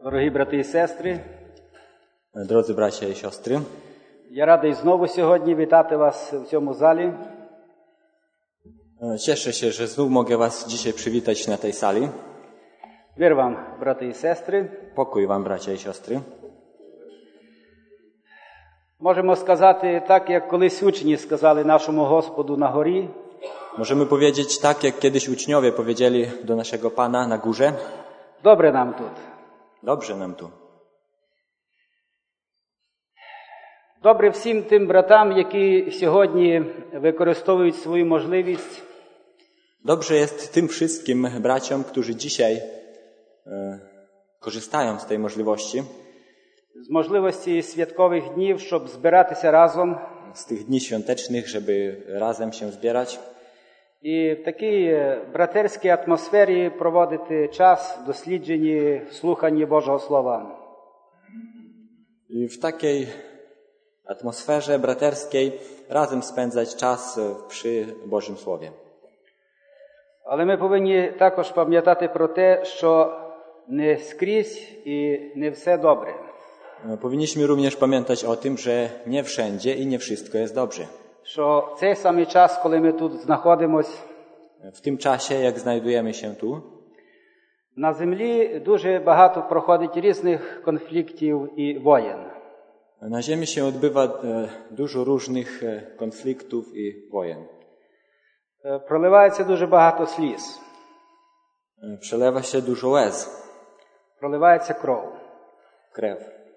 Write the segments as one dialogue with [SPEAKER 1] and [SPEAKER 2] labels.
[SPEAKER 1] Дорогі брати і сестри,
[SPEAKER 2] Drodzy bracia i siostry,
[SPEAKER 1] я радий знову сьогодні вітати вас в цьому залі.
[SPEAKER 2] Cieszę się, że znów mogę was dzisiaj przywitać na tej sali.
[SPEAKER 1] Мир вам, брати і сестри.
[SPEAKER 2] Pokój wam, bracia i siostry.
[SPEAKER 1] Можемо сказати так, як колись учні сказали нашому Господу на горі.
[SPEAKER 2] Możemy powiedzieć tak, jak kiedyś uczniowie powiedzieli do naszego Pana na górze.
[SPEAKER 1] Добре нам тут.
[SPEAKER 2] Dobrze nam tu.
[SPEAKER 1] Добре всім тим братам, які сьогодні використовують свою можливість.
[SPEAKER 2] Dobrze jest tym wszystkim braciom, którzy dzisiaj korzystają z tej możliwości.
[SPEAKER 1] З можливості святкових днів, щоб збиратися разом.
[SPEAKER 2] Z tych dni świątecznych, żeby razem się zbierać.
[SPEAKER 1] І в такій братерській атмосфері проводити час в дослідженні, в слуханні Божого Слова.
[SPEAKER 2] I w takiej atmosferze braterskiej razem spędzać czas przy Bożym Słowie.
[SPEAKER 1] Але ми повинні також пам'ятати про те, що не скрізь і не все добре.
[SPEAKER 2] Powinniśmy również pamiętać o tym, że nie wszędzie i nie wszystko jest dobrze.
[SPEAKER 1] Що в цей самий час, коли ми тут знаходимось,
[SPEAKER 2] W tym czasie, jak znajdujemy się tu,
[SPEAKER 1] на землі дуже багато проходить різних конфліктів і воєн.
[SPEAKER 2] na ziemi się odbywa dużo różnych konfliktów i wojen.
[SPEAKER 1] Проливається дуже багато сліз.
[SPEAKER 2] Przelewa się dużo łez,
[SPEAKER 1] Проливається кров.
[SPEAKER 2] krew.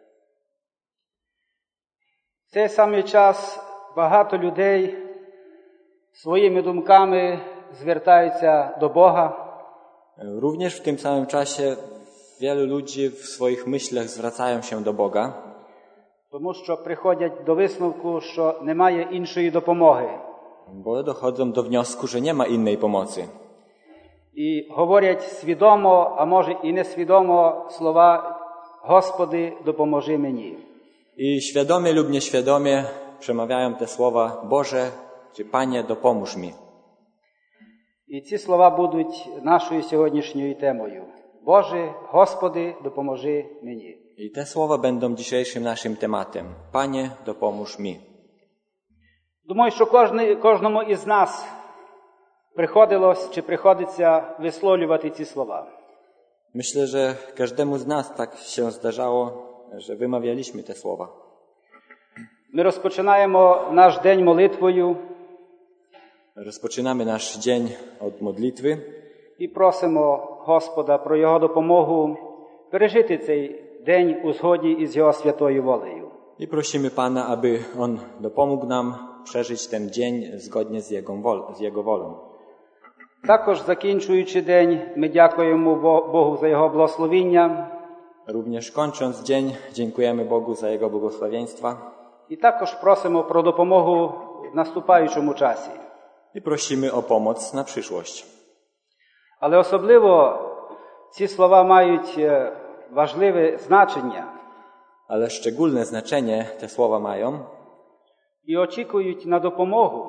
[SPEAKER 1] В цей самий час багато людей своїми думками звертаються до Бога.
[SPEAKER 2] Również w tym samym czasie wielu ludzi w swoich myślach zwracają się do Boga,
[SPEAKER 1] Тому що приходять до висновку, що немає іншої допомоги.
[SPEAKER 2] bo dochodzą do wniosku, że nie ma innej pomocy.
[SPEAKER 1] І говорять свідомо, а може і несвідомо слова «Господи, допоможи мені».
[SPEAKER 2] I świadomie lub nieświadomie przemawiają te słowa: Boże, czy Panie, dopomóż mi.
[SPEAKER 1] І ці слова будуть нашою сьогоднішньою темою. Боже, Господи, допоможи мені.
[SPEAKER 2] I te słowa będą dzisiejszym naszym tematem. Panie, dopomóż mi.
[SPEAKER 1] Думаю, що кожному із нас приходилось чи приходиться висловлювати ці слова.
[SPEAKER 2] Myślę, że każdemu z nas tak się zdarzało, że wymawialiśmy te słowa.
[SPEAKER 1] Ми розпочинаємо наш день молитвою
[SPEAKER 2] Rozpoczynamy nasz dzień od modlitwy
[SPEAKER 1] і просимо Господа про Його допомогу пережити цей день у згоді із Його святою волею.
[SPEAKER 2] i prosimy Pana, aby On dopomógł nam przeżyć ten dzień zgodnie z Jego wolą.
[SPEAKER 1] Також, закінчуючи день, ми дякуємо Богу за Його благословіння.
[SPEAKER 2] Również kończąc dzień, dziękujemy Bogu za Jego błogosławieństwa
[SPEAKER 1] І також просимо про допомогу в наступаючому часі.
[SPEAKER 2] i prosimy o pomoc na przyszłość.
[SPEAKER 1] Але особливо ці слова мають важливе значення
[SPEAKER 2] Ale szczególne znaczenie te słowa mają
[SPEAKER 1] і очікують на допомогу.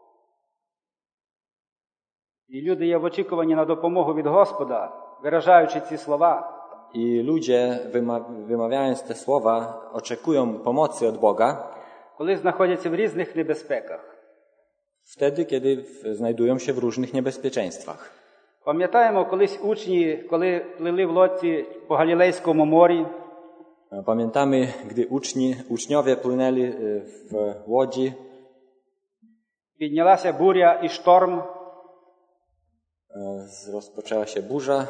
[SPEAKER 1] І люди є в очікуванні на допомогу від Господа, виражаючи ці слова.
[SPEAKER 2] i ludzie, wymawiając te słowa, oczekują pomocy od Boga
[SPEAKER 1] Коли знаходяться в різних небезпеках.
[SPEAKER 2] wtedy, kiedy znajdują się w różnych niebezpieczeństwach.
[SPEAKER 1] Пам'ятаємо, колись учні, коли плили в лодці по Галілейському морі,
[SPEAKER 2] Pamiętamy, gdy uczniowie płynęli w łodzi,
[SPEAKER 1] піднялася буря і шторм,
[SPEAKER 2] rozpoczęła się burza,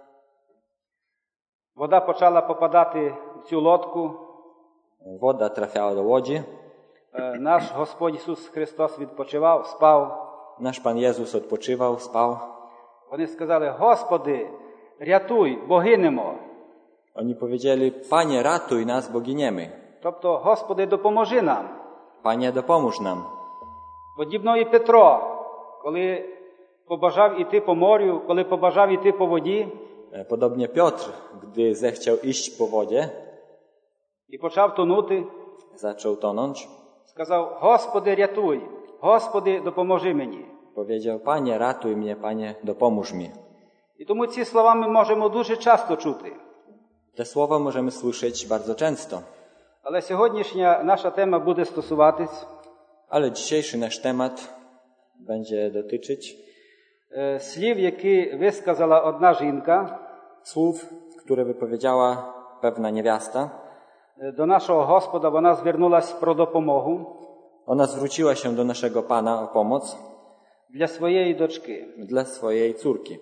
[SPEAKER 1] вода почала попадати в цю лодку.
[SPEAKER 2] woda trafiała do łodzi.
[SPEAKER 1] Наш Господь Ісус Христос відпочивав, спав.
[SPEAKER 2] Nasz Pan Jezus odpoczywał, spał.
[SPEAKER 1] Вони сказали: Господи, рятуй, бо гинемо.
[SPEAKER 2] Oni powiedzieli: Panie, ratuj nas, bo giniemy.
[SPEAKER 1] Тобто, Господи, допоможи нам.
[SPEAKER 2] Panie, dopomóż nam.
[SPEAKER 1] Подібно і Петро, коли побажав іти по морю, коли побажав іти по воді,
[SPEAKER 2] Podobnie Piotr, gdy zechciał iść po wodzie,
[SPEAKER 1] і почав тонути,
[SPEAKER 2] zaczął tonąć,
[SPEAKER 1] сказав: Господи, рятуй, Господи, допоможи мені.
[SPEAKER 2] powiedział: Panie, ratuj mnie, Panie, dopomóż mi.
[SPEAKER 1] І тому ці слова ми можемо дуже часто чути.
[SPEAKER 2] Te słowa możemy słyszeć bardzo często.
[SPEAKER 1] Але сьогоднішня наша тема буде стосуватись
[SPEAKER 2] Ale dzisiejszy nasz temat będzie dotyczyć
[SPEAKER 1] слів, які висказала одна жінка
[SPEAKER 2] słów, które wypowiedziała pewna niewiasta.
[SPEAKER 1] до нашого Господа. Вона звернулась про допомогу
[SPEAKER 2] Ona zwróciła się do naszego Pana o pomoc
[SPEAKER 1] для своєї дочки.
[SPEAKER 2] dla swojej córki.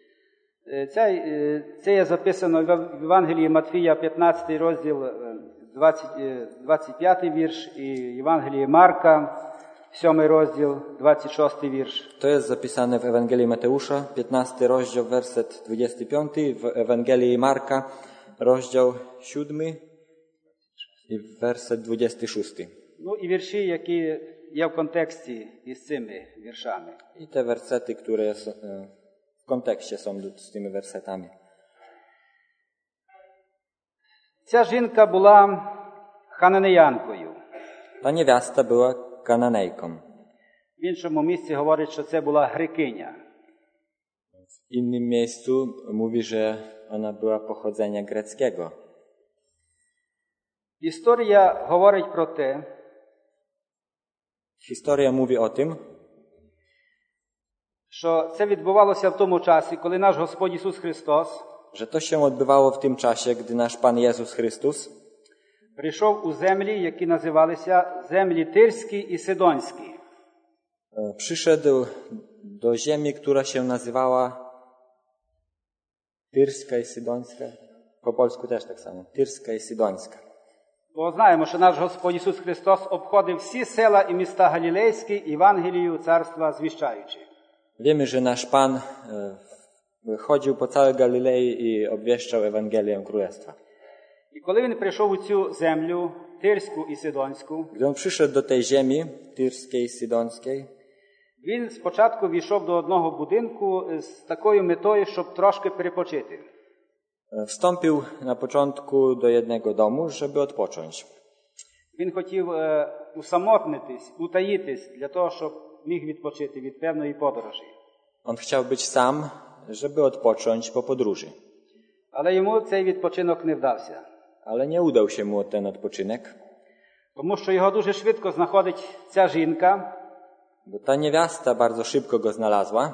[SPEAKER 1] Це є записано в Євангелії Матвія, 15 розділ, 25 вірш, і Євангелії Марка, 7 розділ, 26 вірш.
[SPEAKER 2] To jest zapisane w Ewangelii Mateusza, 15 rozdział, werset 25, w Ewangelii Marka, rozdział 7 i werset 26.
[SPEAKER 1] Ну і вірші, які є в контексті із цими віршами.
[SPEAKER 2] I te wersety, które w kontekście są z tymi wersetami.
[SPEAKER 1] Ця жінка була хананеянкою.
[SPEAKER 2] Ta niewiasta była Kananejką.
[SPEAKER 1] В іншому місці говорить, що це була грекиня.
[SPEAKER 2] W innym miejscu mówi, że ona była pochodzenia greckiego.
[SPEAKER 1] Історія говорить про те,
[SPEAKER 2] Historia mówi o tym,
[SPEAKER 1] що це відбувалося в тому часі, коли наш Господь Ісус Христос
[SPEAKER 2] że to się odbywało w tym czasie, gdy nasz Pan Jezus Chrystus
[SPEAKER 1] прийшов у землі, які називалися землі Тирські і Сидонські.
[SPEAKER 2] przyszedł do ziemi, która się nazywała Tyrska i Sydońska. Po polsku też tak samo. Tyrska i Sydońska.
[SPEAKER 1] Бо знаємо, що наш Господь Ісус Христос обходив всі села і міста Галілейські, Євангелію царства звіщаючи.
[SPEAKER 2] Wiemy, że nasz Pan chodził po całej Galilei i obwieszczał Ewangelię Królestwa.
[SPEAKER 1] І коли він прийшов у цю землю Тирську і Сидонську,
[SPEAKER 2] Gdy on przyszedł do tej ziemi, Tyrskiej i Sydońskiej,
[SPEAKER 1] він спочатку війшов до одного будинку з такою метою, щоб трошки перепочити.
[SPEAKER 2] wstąpił na początku do jednego domu, żeby odpocząć.
[SPEAKER 1] Він хотів усамотнитись, утаїтись для того, щоб міг відпочити від певної подорожі.
[SPEAKER 2] On chciał być sam, żeby odpocząć po podróży.
[SPEAKER 1] Але йому цей відпочинок не вдався.
[SPEAKER 2] Ale nie udał się mu ten odpoczynek,
[SPEAKER 1] Тому що його дуже швидко знаходить ця жінка
[SPEAKER 2] bo ta niewiasta bardzo szybko go znalazła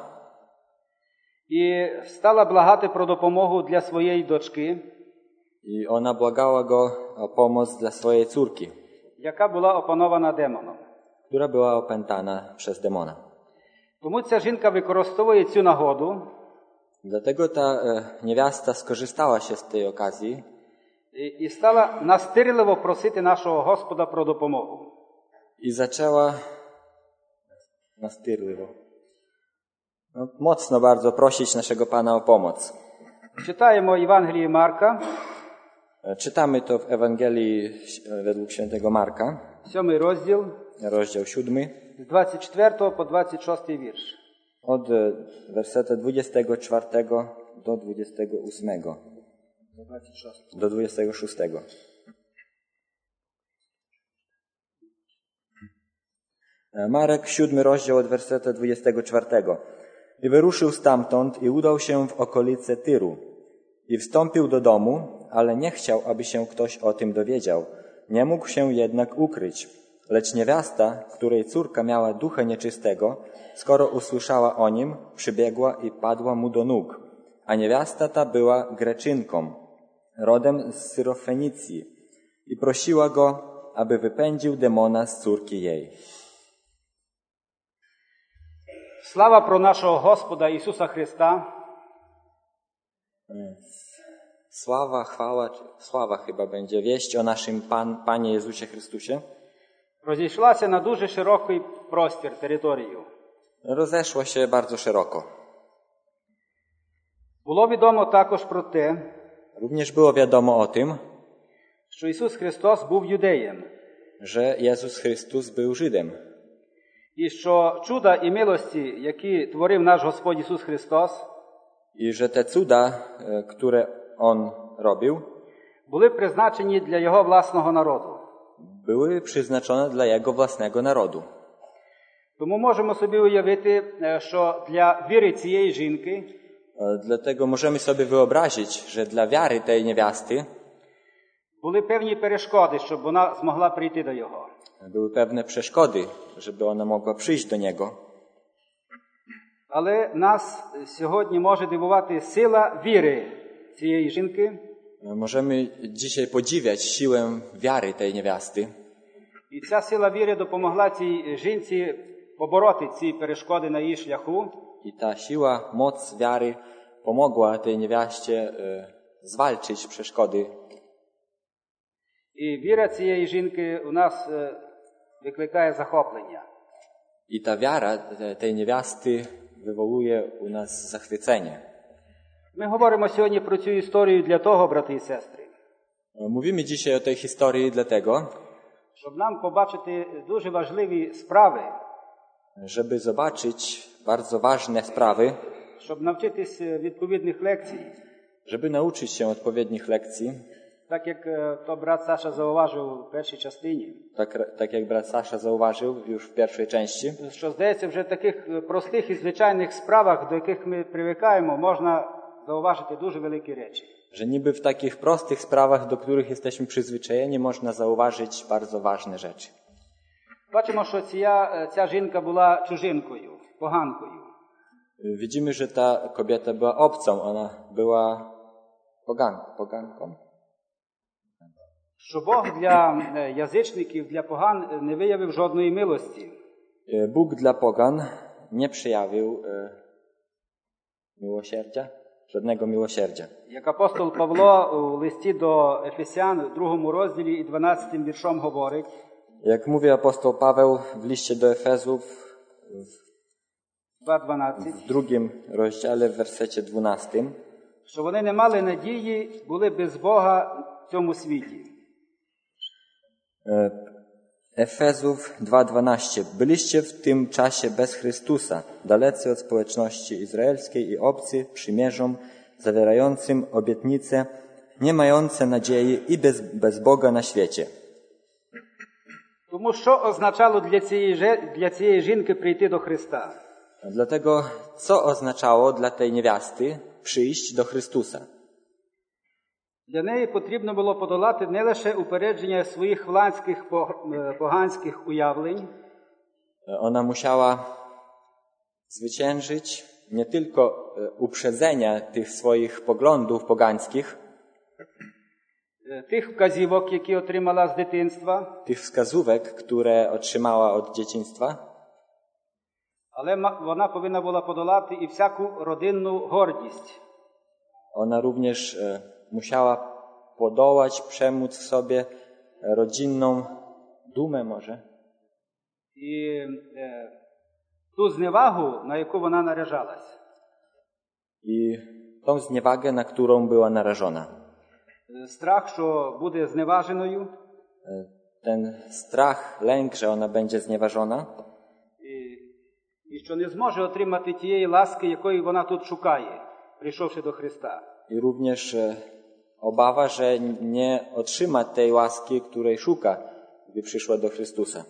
[SPEAKER 1] і стала благати про допомогу для своєї дочки,
[SPEAKER 2] i ona błagała go o pomoc dla swojej córki,
[SPEAKER 1] яка була опанована демоном.
[SPEAKER 2] która była opętana przez demona.
[SPEAKER 1] Тому ця жінка використовує цю нагоду
[SPEAKER 2] Dlatego ta niewiasta skorzystała się z tej okazji
[SPEAKER 1] і стала настирливо просити нашого Господа про допомогу.
[SPEAKER 2] i zaczęła настирливо, mocno bardzo prosić naszego Pana o pomoc.
[SPEAKER 1] Читаємо Євангелії Марка,
[SPEAKER 2] Czytamy to w Ewangelii według świętego Marka,
[SPEAKER 1] 7 розділ,
[SPEAKER 2] rozdział 7,
[SPEAKER 1] з 24 по 26 вірш.
[SPEAKER 2] od wersetu 24 do 28. Do 26. Marek, 7 rozdział od wersetu 24. I wyruszył stamtąd i udał się w okolice Tyru. I wstąpił do domu, ale nie chciał, aby się ktoś o tym dowiedział. Nie mógł się jednak ukryć. Lecz niewiasta, której córka miała ducha nieczystego, skoro usłyszała o nim, przybiegła i padła mu do nóg. A niewiasta ta była Greczynką, rodem z Syrofenicji, i prosiła go, aby wypędził demona z córki jej.
[SPEAKER 1] Слава про нашого Господа Ісуса Христа.
[SPEAKER 2] Sława chyba będzie wieść o naszym Panie Jezusie Chrystusie.
[SPEAKER 1] Розійшлася на дуже широкий простір, територію.
[SPEAKER 2] Rozeszła się bardzo szeroko.
[SPEAKER 1] Було відомо також про те,
[SPEAKER 2] Również było wiadomo o tym,
[SPEAKER 1] що Ісус Христос був юдеєм,
[SPEAKER 2] że Jezus Chrystus był Żydem
[SPEAKER 1] і що чуда і милості, які творив наш Господь Ісус Христос,
[SPEAKER 2] i że te cuda, które On robił,
[SPEAKER 1] були призначені для Його власного народу.
[SPEAKER 2] były przeznaczone dla Jego własnego narodu.
[SPEAKER 1] Тому можемо собі уявити, що для віри цієї жінки
[SPEAKER 2] Dlatego możemy sobie wyobrazić, że dla wiary tej niewiasty
[SPEAKER 1] були певні перешкоди, щоб вона змогла прийти до його.
[SPEAKER 2] były pewne przeszkody, żeby ona mogła przyjść do Niego.
[SPEAKER 1] Але нас сьогодні може дивувати сила віри цієї жінки.
[SPEAKER 2] Możemy dzisiaj podziwiać siłę wiary tej niewiasty.
[SPEAKER 1] І ця сила віри допомогла цій жінці побороти ці перешкоди на її шляху.
[SPEAKER 2] I ta siła, moc wiary pomogła tej niewiaście zwalczyć przeszkody.
[SPEAKER 1] І віра цієї жінки у нас викликає захоплення.
[SPEAKER 2] I ta wiara tej niewiasty wywołuje u nas zachwycenie.
[SPEAKER 1] Ми говоримо сьогодні про цю історію для того, брати і сестри,
[SPEAKER 2] Mówimy dzisiaj o tej historii dlatego,
[SPEAKER 1] щоб нам побачити дуже важливі справи,
[SPEAKER 2] żeby zobaczyć bardzo ważne sprawy,
[SPEAKER 1] щоб навчитись відповідних лекцій.
[SPEAKER 2] żeby nauczyć się odpowiednich lekcji,
[SPEAKER 1] Так як то брат Саша зауважив у першій частині,
[SPEAKER 2] tak jak brat Sasza zauważył już w pierwszej części,
[SPEAKER 1] що, здається, вже в таких простих і звичайних справах, до яких ми привикаємо, можна зауважити дуже великі речі.
[SPEAKER 2] że niby w takich prostych sprawach, do których jesteśmy przyzwyczajeni, można zauważyć bardzo ważne rzeczy.
[SPEAKER 1] Бачимо, що ця жінка була чужинкою, поганкою.
[SPEAKER 2] Widzimy, że ta kobieta była obcą, ona była poganką.
[SPEAKER 1] Що Бог для язичників, для поган не виявив жодної милості.
[SPEAKER 2] Bóg dla pogan nie przejawił miłosierdzia, żadnego miłosierdzia.
[SPEAKER 1] Як апостол Павло у листі до Ефесян, в 2 розділі і 12 віршом говорить,
[SPEAKER 2] Jak mówi apostoł Paweł w liście do Efezów
[SPEAKER 1] 2:12,
[SPEAKER 2] w 2 rozdziale, w wersecie 12,
[SPEAKER 1] що вони не мали надії, були без Бога в цьому світі.
[SPEAKER 2] Efezów 2:12. Byliście w tym czasie bez Chrystusa, dalecy od społeczności izraelskiej i obcy przymierzom, zawierającym obietnice, nie mające nadziei i bez Boga na świecie.
[SPEAKER 1] Тому що означало для цієї жінки прийти до Христа?
[SPEAKER 2] Dlatego, co oznaczało dla tej niewiasty przyjść do Chrystusa?
[SPEAKER 1] Для неї потрібно було подолати не лише упередження своїх вланських поганських уявлень,
[SPEAKER 2] Ona musiała zwyciężyć nie tylko uprzedzenia tych swoich poglądów pogańskich,
[SPEAKER 1] тих вказівок, які отримала з дитинства,
[SPEAKER 2] tych wskazówek, które otrzymała od dzieciństwa,
[SPEAKER 1] але вона повинна була подолати і всяку родинну гордість.
[SPEAKER 2] Ona również musiała podołać, przemóc w sobie rodzinną dumę może
[SPEAKER 1] І ту зневагу, на яку вона наражалась.
[SPEAKER 2] i tą zniewagę, na którą była narażona.
[SPEAKER 1] Страх, що буде зневаженою,
[SPEAKER 2] Ten strach, lęk, że ona będzie znieważona
[SPEAKER 1] і що не зможе отримати тієї ласки, якої вона тут шукає, прийшовши до Христа.
[SPEAKER 2] i również obawa, że nie otrzyma tej łaski, której szuka, gdy przyszła do Chrystusa.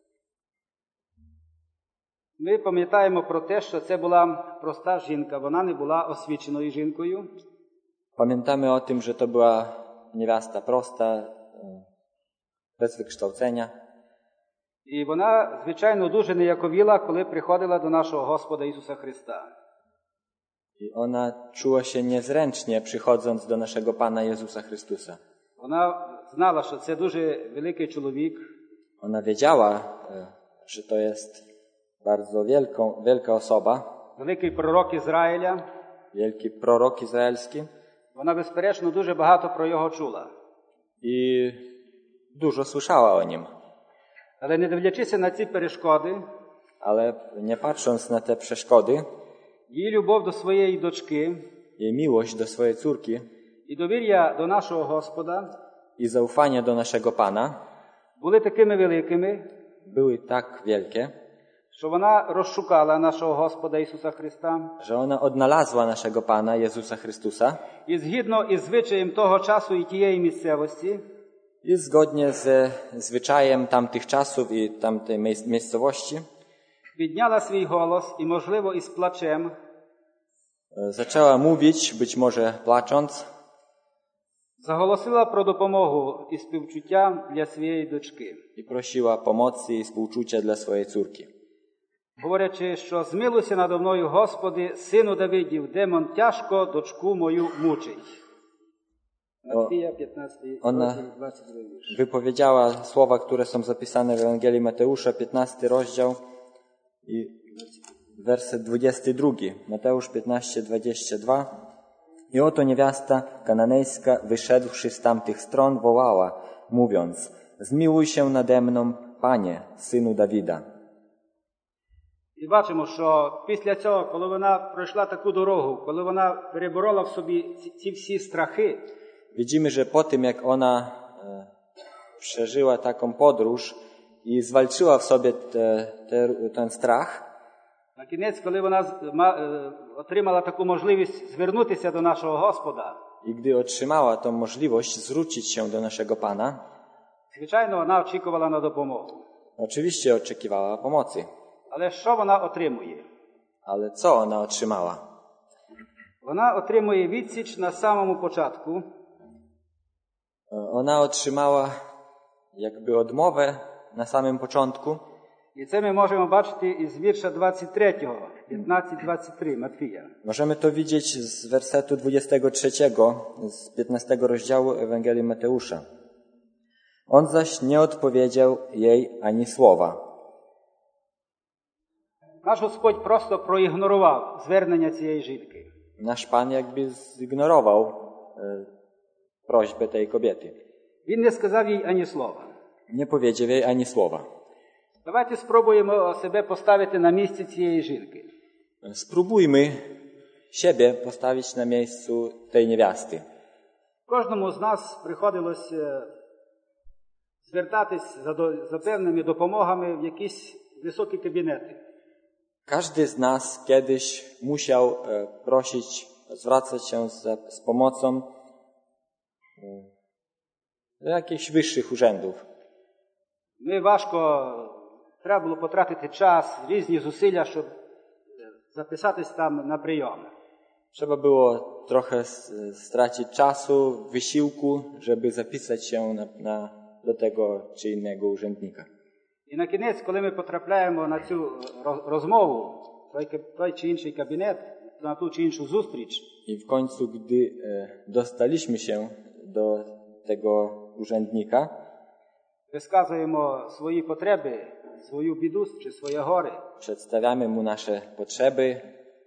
[SPEAKER 1] Ми пам'ятаємо про те, що це була проста жінка, вона не була освіченою жінкою.
[SPEAKER 2] Pamiętamy o tym, że to była niewiasta prosta, bez wykształcenia.
[SPEAKER 1] І вона, звичайно, дуже ніяковіла, коли приходила до нашого Господа Ісуса Христа.
[SPEAKER 2] I ona czuła się niezręcznie, przychodząc do naszego Pana Jezusa Chrystusa.
[SPEAKER 1] Вона знала, що це дуже великий чоловік,
[SPEAKER 2] Ona wiedziała, że to jest bardzo wielka osoba,
[SPEAKER 1] великий пророк Ізраїля.
[SPEAKER 2] wielki prorok izraelski
[SPEAKER 1] Вона, безперечно, дуже багато про його чула.
[SPEAKER 2] i dużo słyszała o nim.
[SPEAKER 1] Але не дивлячись на ці перешкоди,
[SPEAKER 2] Ale nie patrząc na te przeszkody,
[SPEAKER 1] її любов до своєї дочки
[SPEAKER 2] jej miłość do swojej córki
[SPEAKER 1] і довір'я до нашого Господа
[SPEAKER 2] i zaufanie do naszego Pana
[SPEAKER 1] були такими великими,
[SPEAKER 2] były tak wielkie,
[SPEAKER 1] що вона розшукала нашого Господа Ісуса Христа.
[SPEAKER 2] że ona odnalazła naszego Pana Jezusa Chrystusa
[SPEAKER 1] І згідно із звичаєм того часу і тієї місцевості,
[SPEAKER 2] i zgodnie ze zwyczajem tamtych czasów i tamtej miejscowości
[SPEAKER 1] підняла свій голос і, можливо, із плачем
[SPEAKER 2] Zaczęła mówić, być może płacząc,
[SPEAKER 1] заголосила про допомогу і співчуття для своєї дочки,
[SPEAKER 2] i prosiła pomocy i współczucia dla swojej córki.
[SPEAKER 1] говорячи, що змилуйся надо мною, Господи, сину Давидів, демон тяжко дочку мою мучить. Матвія 15,
[SPEAKER 2] Ona
[SPEAKER 1] 22 wiersz.
[SPEAKER 2] wypowiedziała słowa, które są zapisane w Ewangelii Mateusza, 15 rozdział i werset 22. Mateusz 15, 22. I oto niewiasta kananejska, wyszedłszy z tamtych stron, wołała, mówiąc, zmiłuj się nade mną, Panie, synu Dawida.
[SPEAKER 1] І бачимо, що після цього, коли вона пройшла таку дорогу, коли вона переборола в собі ці всі страхи,
[SPEAKER 2] Widzimy, że po tym, jak ona przeżyła taką podróż i zwalczyła w sobie ten strach,
[SPEAKER 1] на кінець, коли вона отримала таку можливість звернутися до нашого Господа,
[SPEAKER 2] i gdy otrzymała tą możliwość zwrócić się do naszego Pana,
[SPEAKER 1] звичайно, вона очікувала на допомогу.
[SPEAKER 2] oczywiście oczekiwała pomocy.
[SPEAKER 1] Але що вона отримує?
[SPEAKER 2] Ale co ona otrzymała?
[SPEAKER 1] Вона отримує відсіч на самому початку,
[SPEAKER 2] Ona otrzymała jakby odmowę na samym początku.
[SPEAKER 1] і це ми можемо бачити із вірша 23, 15-23 Матвія.
[SPEAKER 2] Możemy to widzieć z wersetu 23, z 15 rozdziału Ewangelii Mateusza. On zaś nie odpowiedział jej ani słowa.
[SPEAKER 1] Наш Господь просто проігнорував звернення цієї жінки.
[SPEAKER 2] Nasz Pan jakby zignorował prośbę tej kobiety.
[SPEAKER 1] Він не сказав їй ані слова.
[SPEAKER 2] Nie powiedział jej ani słowa.
[SPEAKER 1] Давайте спробуємо себе поставити на місці цієї жінки.
[SPEAKER 2] Spróbujmy siebie postawić na miejscu tej niewiasty.
[SPEAKER 1] Кожному з нас приходилось звертатись за певними допомогами в якісь високі кабінети.
[SPEAKER 2] Każdy z nas kiedyś musiał prosić, zwracać się z pomocą do jakichś wyższych urzędów.
[SPEAKER 1] Треба було потратити час, різні зусилля, щоб записатись там на прийом.
[SPEAKER 2] Trzeba było trochę stracić czasu, wysiłku, żeby zapisać się do tego czy innego urzędnika.
[SPEAKER 1] І на кінець, коли ми потрапляємо на цю розмову, той чи інший кабінет, на ту чи іншу зустріч,
[SPEAKER 2] I w końcu, gdy dostaliśmy się do tego urzędnika,
[SPEAKER 1] висказуємо свої потреби, свою біду чи своє горе,
[SPEAKER 2] przedstawiamy mu nasze potrzeby,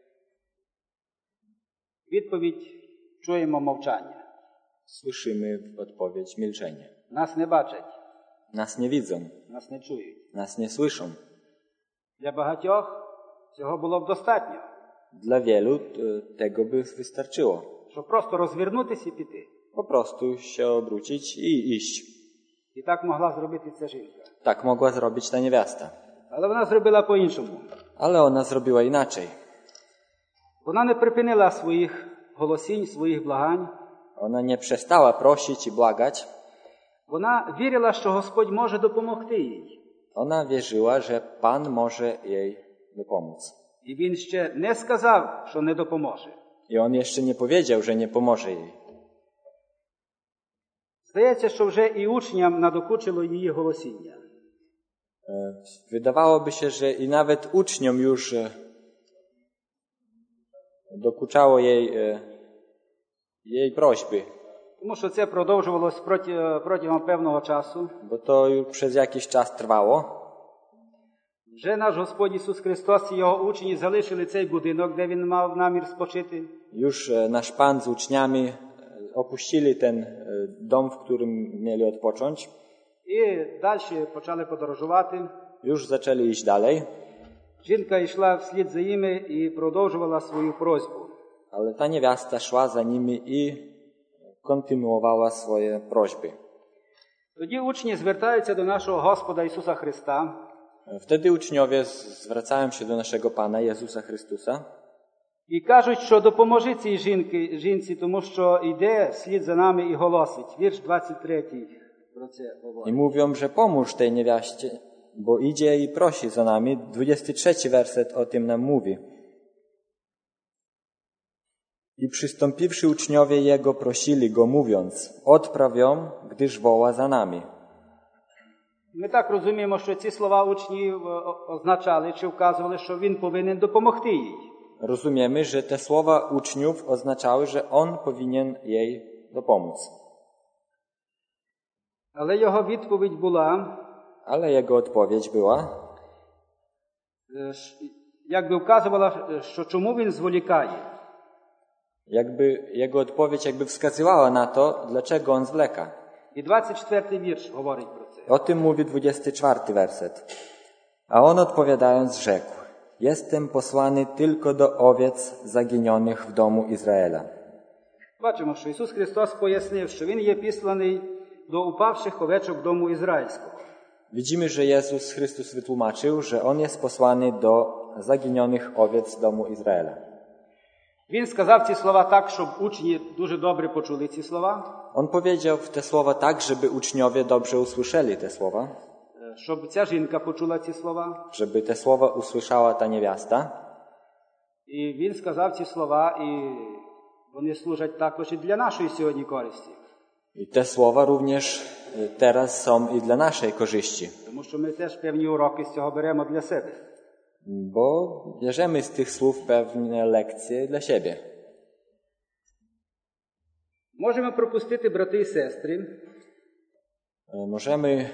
[SPEAKER 1] відповідь чуємо мовчання.
[SPEAKER 2] słyszymy w odpowiedź milczenie.
[SPEAKER 1] Нас не бачать,
[SPEAKER 2] Nas nie widzą,
[SPEAKER 1] нас не чують.
[SPEAKER 2] nas nie słyszą.
[SPEAKER 1] Для багатьох цього було б достатньо,
[SPEAKER 2] Dla wielu tego by wystarczyło.
[SPEAKER 1] щоб просто розвернутися і піти.
[SPEAKER 2] Po prostu się obrócić i iść.
[SPEAKER 1] І так могла зробити ця жінка.
[SPEAKER 2] Tak mogła zrobić ta niewiasta.
[SPEAKER 1] Але вона зробила по-іншому.
[SPEAKER 2] Ale ona zrobiła inaczej.
[SPEAKER 1] Вона не припинила своїх голосінь, своїх благань.
[SPEAKER 2] Ona nie przestała prosić i błagać.
[SPEAKER 1] Вона вірила, що Господь може допомогти їй.
[SPEAKER 2] Ona wierzyła, że Pan może jej dopomóc.
[SPEAKER 1] І він ще не сказав, що не допоможе.
[SPEAKER 2] I on jeszcze nie powiedział, że nie pomoże jej.
[SPEAKER 1] Здається, що вже і учням надокучило її голосіння.
[SPEAKER 2] Wydawałoby się, że i nawet uczniom już dokuczało jej prośby,
[SPEAKER 1] Тому що це продовжувалось протягом певного часу.
[SPEAKER 2] bo to już przez jakiś czas trwało.
[SPEAKER 1] Вже наш Господь Ісус Христос і Його учні залишили цей будинок, де Він мав намір спочити.
[SPEAKER 2] Już nasz Pan z uczniami opuścili ten dom, w którym mieli odpocząć.
[SPEAKER 1] І далі почали подорожувати.
[SPEAKER 2] Już zaczęli iść dalej,
[SPEAKER 1] Жінка йшла вслід за ними і продовжувала свою просьбу.
[SPEAKER 2] ale ta niewiasta szła za nimi i kontynuowała swoje prośby.
[SPEAKER 1] Тоді учні звертаються до нашого Господа Ісуса Христа.
[SPEAKER 2] Wtedy uczniowie zwracają się do naszego Pana Jezusa Chrystusa
[SPEAKER 1] І кажуть, що допоможи цій жінці, тому що йде слід за нами і голосить. Вірш 23 про це
[SPEAKER 2] i
[SPEAKER 1] говорить.
[SPEAKER 2] mówią, że pomóż tej niewiaście, bo idzie i prosi za nami. 23 werset o tym nam mówi. I przystąpiwszy uczniowie Jego prosili Go, mówiąc, odpraw ją, gdyż woła za nami.
[SPEAKER 1] Ми так розуміємо, що ці слова учнів означали чи вказували, що він повинен допомогти їй.
[SPEAKER 2] Rozumiemy, że te słowa uczniów oznaczały, że On powinien jej dopomóc.
[SPEAKER 1] Але його відповідь була,
[SPEAKER 2] Ale jego odpowiedź była,
[SPEAKER 1] якби вказувала, що чому він зволікає.
[SPEAKER 2] Jego odpowiedź wskazywała na to, dlaczego on zwleka.
[SPEAKER 1] І 24-й вірш говорить про це.
[SPEAKER 2] O tym mówi 24 werset. A on odpowiadając rzekł, jestem posłany tylko do owiec zaginionych w domu Izraela.
[SPEAKER 1] Бачимо, що Ісус Христос пояснив, що Він є післаний до упавших овечок дому ізраїльського.
[SPEAKER 2] Widzimy, że Jezus Chrystus wytłumaczył, że On jest posłany do zaginionych owiec domu Izraela.
[SPEAKER 1] Він сказав ці слова так, щоб учні дуже добре почули ці слова.
[SPEAKER 2] On powiedział te słowa tak, żeby uczniowie dobrze usłyszeli te słowa,
[SPEAKER 1] щоб ця жінка почула ці слова.
[SPEAKER 2] żeby te słowa usłyszała ta niewiasta.
[SPEAKER 1] І він сказав ці слова, і вони служать також і для нашої сьогодні користі.
[SPEAKER 2] I te słowa również teraz są i dla naszej korzyści.
[SPEAKER 1] Тому що ми теж певні уроки з цього беремо для себе.
[SPEAKER 2] Bo bierzemy z tych słów pewne lekcje dla siebie.
[SPEAKER 1] Можемо пропустити, брати і сестри,
[SPEAKER 2] Możemy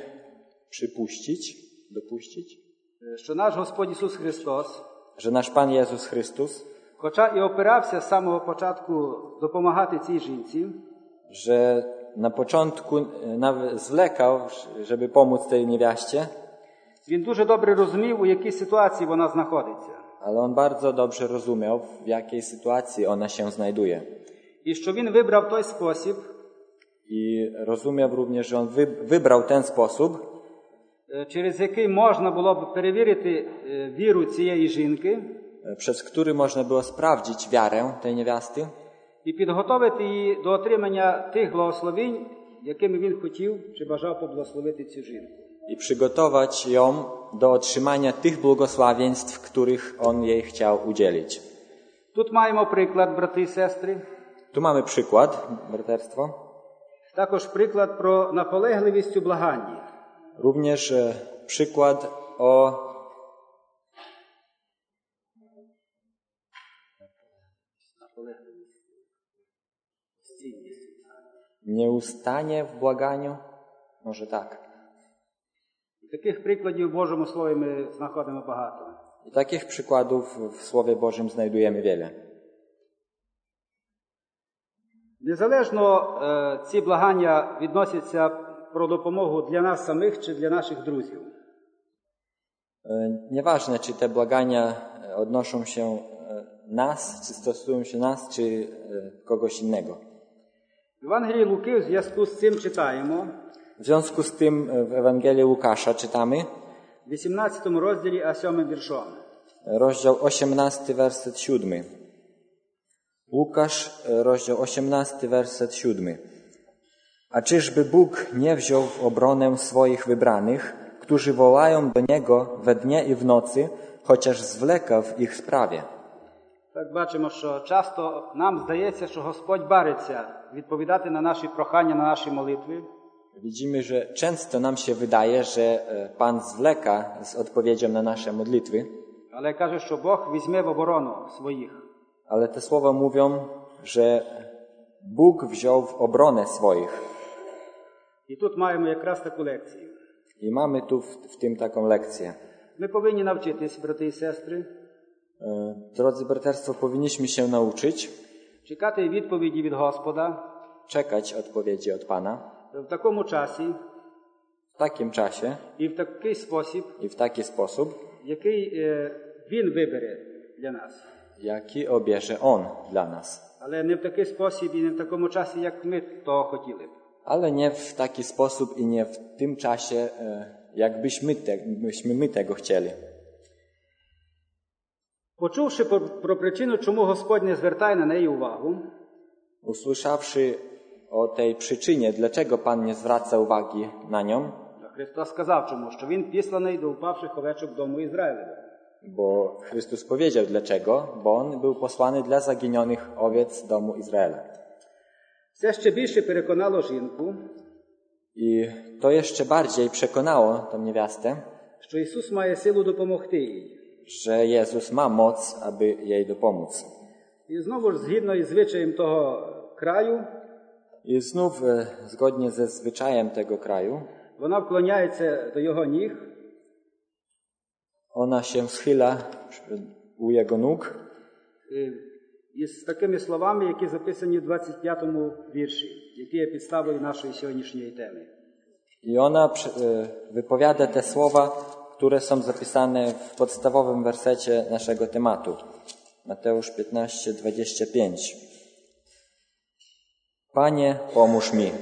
[SPEAKER 2] dopuścić,
[SPEAKER 1] що наш Господь Ісус Христос,
[SPEAKER 2] że nasz Pan Jezus Chrystus,
[SPEAKER 1] хоча і опирався з самого початку допомагати цій жінці,
[SPEAKER 2] że na początku nawet zwlekał, żeby pomóc tej niewiaście,
[SPEAKER 1] він дуже добре розумів, у якій ситуації вона знаходиться.
[SPEAKER 2] ale on bardzo dobrze rozumiał, w jakiej sytuacji ona się znajduje.
[SPEAKER 1] І що він вибрав той спосіб,
[SPEAKER 2] I rozumiał również, że on wybrał ten sposób,
[SPEAKER 1] через який можна було б перевірити віру цієї жінки
[SPEAKER 2] przez który można było sprawdzić wiarę tej niewiasty
[SPEAKER 1] і підготовити її до отримання тих благословень, якими він хотів чи бажав поблагословити цю жінку.
[SPEAKER 2] i przygotować ją do otrzymania tych błogosławieństw, których on jej chciał udzielić.
[SPEAKER 1] Тут маємо приклад, брати і сестри.
[SPEAKER 2] Tu mamy przykład, braterstwo.
[SPEAKER 1] Також приклад про наполегливість у благанні.
[SPEAKER 2] Również przykład o nieustanie w błaganiu. Może tak.
[SPEAKER 1] Таких прикладів в Божому Слові ми знаходимо багато.
[SPEAKER 2] I takich przykładów w Słowie Bożym znajdujemy wiele.
[SPEAKER 1] Незалежно ці благання відносяться про допомогу для нас самих чи для наших друзів.
[SPEAKER 2] Nieważne, czy te błagania odnoszą się nas, czy stosują się nas, czy kogoś innego.
[SPEAKER 1] В Євангелії Луки в зв'язку з цим читаємо.
[SPEAKER 2] W związku z tym w Ewangelii Łukasza czytamy
[SPEAKER 1] В 18 розділі, а 7 віршом.
[SPEAKER 2] rozdział 18, werset 7. Łukasz, rozdział 18, werset 7. A czyżby Bóg nie wziął w obronę swoich wybranych, którzy wołają do Niego we dnie i w nocy, chociaż zwleka w ich sprawie?
[SPEAKER 1] Так бачимо, що часто нам здається, що Господь бариться відповідати на наші прохання, на наші молитви.
[SPEAKER 2] Widzimy, że często nam się wydaje, że Pan zwleka z odpowiedzią na nasze modlitwy,
[SPEAKER 1] Але каже, що Бог візьме в оборону своїх.
[SPEAKER 2] ale te słowa mówią, że Bóg wziął w obronę swoich.
[SPEAKER 1] І тут маємо якраз таку лекцію.
[SPEAKER 2] I mamy tu w tym taką lekcję.
[SPEAKER 1] Ми повинні навчитись, брати і сестри,
[SPEAKER 2] Drodzy braterstwo, powinniśmy się nauczyć
[SPEAKER 1] чекати відповіді від Господа
[SPEAKER 2] czekać odpowiedzi od Pana
[SPEAKER 1] в такому часі
[SPEAKER 2] w takim czasie
[SPEAKER 1] і в такий спосіб,
[SPEAKER 2] i w taki sposób,
[SPEAKER 1] який Він вибере для нас.
[SPEAKER 2] jaki obierze On dla nas.
[SPEAKER 1] Але не в такий спосіб і не в такому часі, як ми того хотіли б.
[SPEAKER 2] Ale nie w taki sposób i nie w tym czasie, jakbyśmy my tego chcieli.
[SPEAKER 1] Почувши про причину, чому Господь не звертає на неї увагу,
[SPEAKER 2] Usłyszawszy o tej przyczynie, dlaczego Pan nie zwraca uwagi na nią,
[SPEAKER 1] Христос сказав чому, що Він післаний до упавших овечок дому Ізраїлевого.
[SPEAKER 2] Bo Chrystus powiedział dlaczego, bo On był posłany dla zaginionych owiec domu Izraela.
[SPEAKER 1] Це ще більше переконало жінку,
[SPEAKER 2] I to jeszcze bardziej przekonało tę niewiastę,
[SPEAKER 1] що Ісус має силу допомогти їй.
[SPEAKER 2] że Jezus ma moc, aby jej dopomóc.
[SPEAKER 1] І знову ж, згідно із звичаєм того краю,
[SPEAKER 2] I znów zgodnie ze zwyczajem tego kraju,
[SPEAKER 1] вона вклоняється до його ніг,
[SPEAKER 2] ona się schyla u jego nóg
[SPEAKER 1] із такими словами, які записані в 25-му вірші, які є підставою нашої сьогоднішньої теми.
[SPEAKER 2] i ona wypowiada te słowa, które są zapisane w podstawowym wersecie naszego tematu. Mateusz 15:25. Panie, pomóż mi.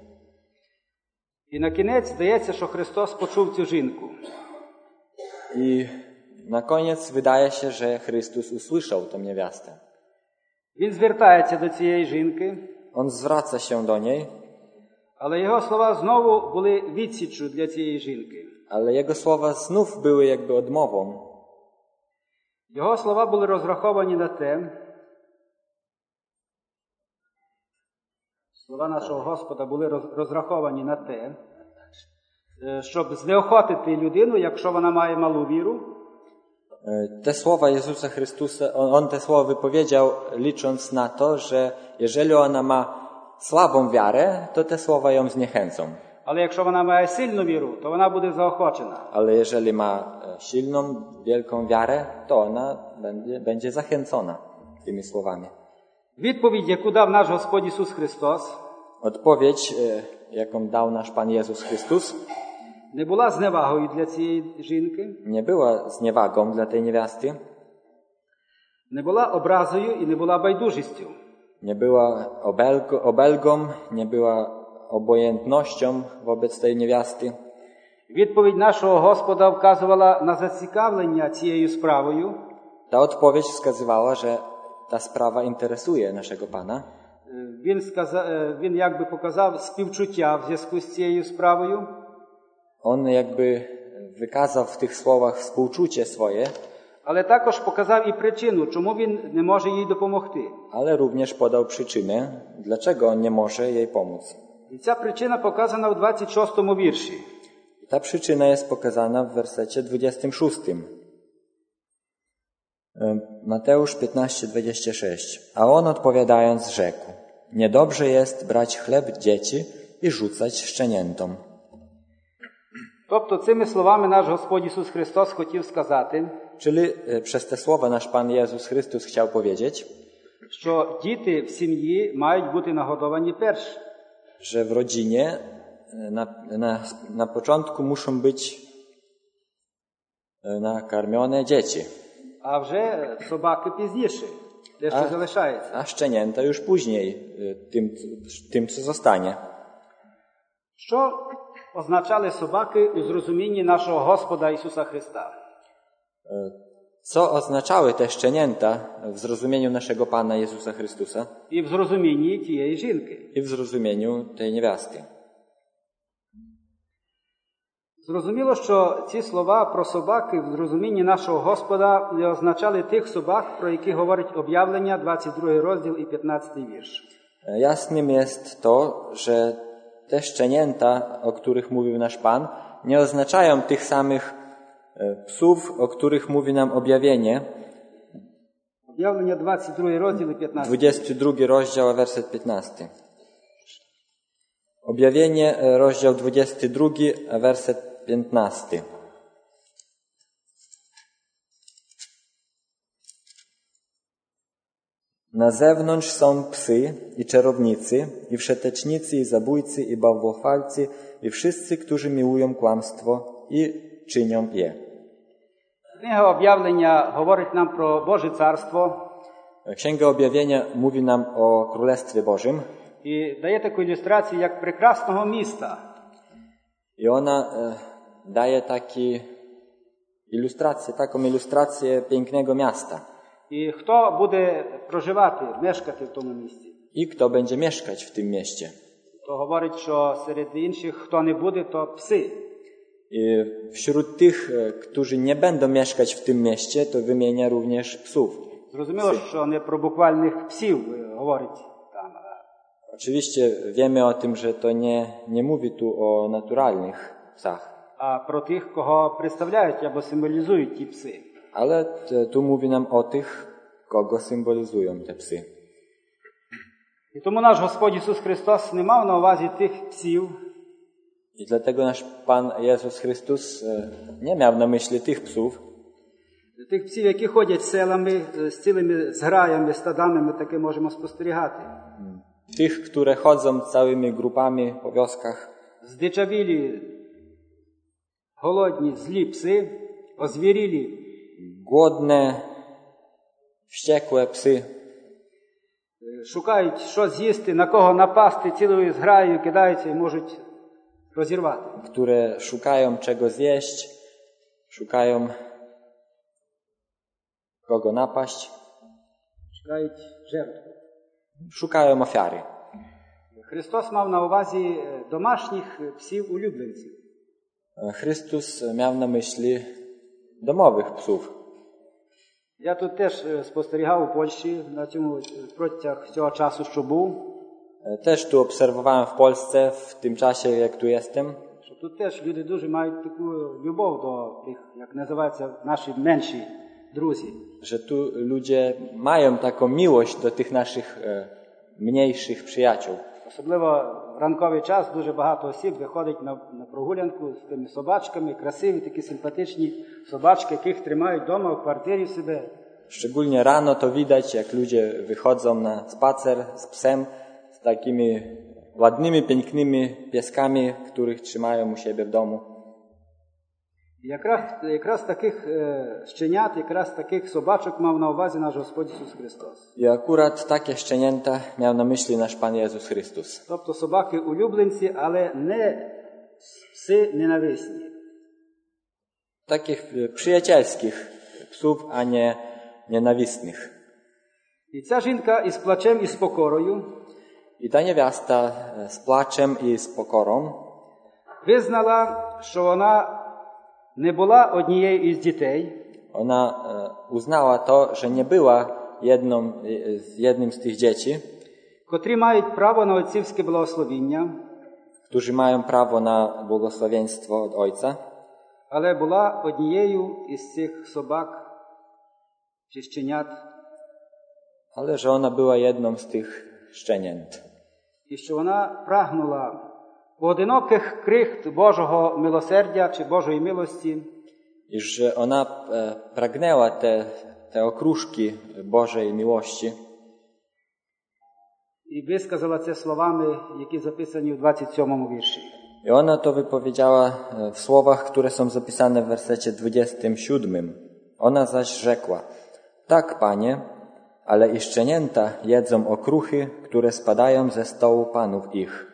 [SPEAKER 1] І на кінець здається, що Христос почув цю жінку.
[SPEAKER 2] I na koniec wydaje się, że Chrystus usłyszał tę niewiastę.
[SPEAKER 1] Він звертається до цієї жінки,
[SPEAKER 2] On zwraca się do niej,
[SPEAKER 1] але його слова знову були відсіччю для цієї жінки.
[SPEAKER 2] ale jego słowa znów były jakby odmową.
[SPEAKER 1] Його слова були розраховані на те, слова нашого Господа були розраховані на те, щоб знеохотити людину, якщо вона має малу віру,
[SPEAKER 2] Te słowa Jezusa Chrystusa, on te słowa wypowiedział licząc na to, że jeżeli ona ma słabą wiarę, to te słowa ją zniechęcą.
[SPEAKER 1] але якщо вона має сильну віру, то вона буде заохочена.
[SPEAKER 2] Ale jeżeli ma silną, wielką wiarę, to ona będzie zachęcona tymi słowami.
[SPEAKER 1] Відповідь, яку дав наш Господь Ісус Христос,
[SPEAKER 2] Odpowiedź, jaką dał nasz Pan Jezus Chrystus,
[SPEAKER 1] не була зневагою для цієї жінки,
[SPEAKER 2] nie była zniewagą dla tej niewiasty,
[SPEAKER 1] не була образою і не була байдужістю.
[SPEAKER 2] nie była obelgą, nie była obojętnością wobec tej niewiasty.
[SPEAKER 1] Відповідь нашого Господа вказувала на зацікавлення цією справою.
[SPEAKER 2] Ta odpowiedź wskazywała, że ta sprawa interesuje naszego Pana.
[SPEAKER 1] Він якби показав співчуття в зв'язку з цією справою.
[SPEAKER 2] On jakby wykazał w tych słowach współczucie swoje,
[SPEAKER 1] Але також показав і причину, чому він не може їй допомогти.
[SPEAKER 2] ale również podał przyczynę, dlaczego on nie może jej pomóc.
[SPEAKER 1] І ця причина показана в 26-му вірші.
[SPEAKER 2] Ta przyczyna jest pokazana w wersecie 26. Mateusz 15:26. A on odpowiadając rzekł: Niedobrze jest brać chleb dzieci i rzucać szczeniętom.
[SPEAKER 1] Тобто цими словами наш Господь Ісус Христос хотів сказати,
[SPEAKER 2] Czyli przez te słowa nasz Pan Jezus Chrystus chciał powiedzieć,
[SPEAKER 1] що діти в сім'ї мають бути нагодовані перш.
[SPEAKER 2] że w rodzinie na początku muszą być nakarmione dzieci,
[SPEAKER 1] А вже собаки пізніше, те, що залишається.
[SPEAKER 2] a szczenięta już później tym co zostanie.
[SPEAKER 1] Що означали собаки у зрозумінні нашого Господа Ісуса Христа?
[SPEAKER 2] Co oznaczały te szczenięta w zrozumieniu naszego Pana Jezusa Chrystusa
[SPEAKER 1] І в зрозумінні тієї жінки.
[SPEAKER 2] i w zrozumieniu tej niewiasty?
[SPEAKER 1] Зрозуміло, що ці слова про собаки в зрозумінні нашого Господа не означали тих собак, про які говорить об'явлення, 22 розділ і 15 вірш.
[SPEAKER 2] Jasnym jest to, że te szczenięta, o których mówił nasz Pan, nie oznaczają tych samych psów, o których mówi nam objawienie.
[SPEAKER 1] Об'явлення, 22 розділ і 15.
[SPEAKER 2] 22 rozdział, a werset 15. Objawienie, rozdział 22, a werset 15. Na zewnątrz są psy i czarownicy, i wszetecznicy, i zabójcy, i bałwochwalcy, i wszyscy, którzy miłują kłamstwo i czynią je.
[SPEAKER 1] Книга об'явлення говорить нам про Боже царство
[SPEAKER 2] Księga Objawienia mówi nam o Królestwie Bożym
[SPEAKER 1] і дає таку ілюстрацію як прекрасного міста.
[SPEAKER 2] i ona daje taką ilustrację pięknego miasta.
[SPEAKER 1] І хто буде проживати, мешкати в тому місті?
[SPEAKER 2] I kto będzie mieszkać w tym mieście?
[SPEAKER 1] То говорить, що серед інших, хто не буде, то пси.
[SPEAKER 2] I wśród tych, którzy nie będą mieszkać w tym mieście, to wymienia również psów.
[SPEAKER 1] Зрозуміло, що не про буквальних псів говорить там.
[SPEAKER 2] Oczywiście wiemy o tym, że to nie mówi tu o naturalnych psach.
[SPEAKER 1] А про тих, кого представляють або символізують ті пси.
[SPEAKER 2] Ale tu mówi nam o tych, kogo symbolizują te psy.
[SPEAKER 1] І тому наш Господь Ісус Христос не мав на увазі тих псів,
[SPEAKER 2] I dlatego nasz Pan Jezus Chrystus nie miał na myśli tych psów,
[SPEAKER 1] які ходять селами з цілими зграями, стадами, ми таке можемо спостерігати.
[SPEAKER 2] tych, które chodzą całymi grupami po wioskach,
[SPEAKER 1] Здичавілі, голодні, злі пси, озвірілі,
[SPEAKER 2] głodne, wściekłe psy,
[SPEAKER 1] шукають, що з'їсти, на кого напасти, цілою зграєю кидаються і можуть розірвати.
[SPEAKER 2] które szukają czego zjeść, szukają kogo napaść,
[SPEAKER 1] Шукають жертву.
[SPEAKER 2] szukają ofiary.
[SPEAKER 1] Христос мав на увазі домашніх псів-улюбленців.
[SPEAKER 2] Chrystus miał na myśli domowych psów.
[SPEAKER 1] Я тут теж спостерігав у Польщі на цьому протягом цього часу, що був.
[SPEAKER 2] Też tu obserwowałem w Polsce w tym czasie, jak tu jestem,
[SPEAKER 1] Що тут теж люди дуже мають таку любов до тих, як називаються, наші менші друзі.
[SPEAKER 2] że tu ludzie mają taką miłość do tych naszych mniejszych przyjaciół.
[SPEAKER 1] Особливо в ранковий час дуже багато осіб виходить на прогулянку з тими собачками, красиві, такі симпатичні собачки, яких тримають вдома в квартирі себе.
[SPEAKER 2] Szczególnie rano to widać, jak ludzie wychodzą na spacer z psem, z takimi ładnymi, pięknymi pieskami, których trzymają u siebie w domu.
[SPEAKER 1] Якраз таких щенят, якраз таких собачок мав на увазі наш Господь Ісус Христос.
[SPEAKER 2] I akurat takie szczenięta miał na myśli nasz Pan Jezus Chrystus.
[SPEAKER 1] Тобто собаки-улюбленці, але не пси ненависні.
[SPEAKER 2] Takich przyjacielskich psów, a nie nienawistnych.
[SPEAKER 1] І ця жінка із плачем і з покорою
[SPEAKER 2] I ta niewiasta z płaczem i z pokorą
[SPEAKER 1] визнала, що вона не була однією із дітей,
[SPEAKER 2] ona uznała to, że nie była jednym z tych dzieci,
[SPEAKER 1] котрі мають право на отцівське благословіння,
[SPEAKER 2] którzy mają prawo na błogosławieństwo od Ojca,
[SPEAKER 1] але була однією із цих собак чи щенят,
[SPEAKER 2] ale że ona była jedną z tych szczenięt.
[SPEAKER 1] і що вона прагнула поодиноких крихт Божого милосердя чи Божої милості,
[SPEAKER 2] I że ona pragnęła te okruszki Bożej miłości
[SPEAKER 1] і висказала це словами, які записані у 27-му вірші.
[SPEAKER 2] i ona to wypowiedziała w słowach, które są zapisane w wersecie 27. Ona zaś rzekła: tak, Panie, ale i szczenięta jedzą okruchy, które spadają ze stołu panów ich.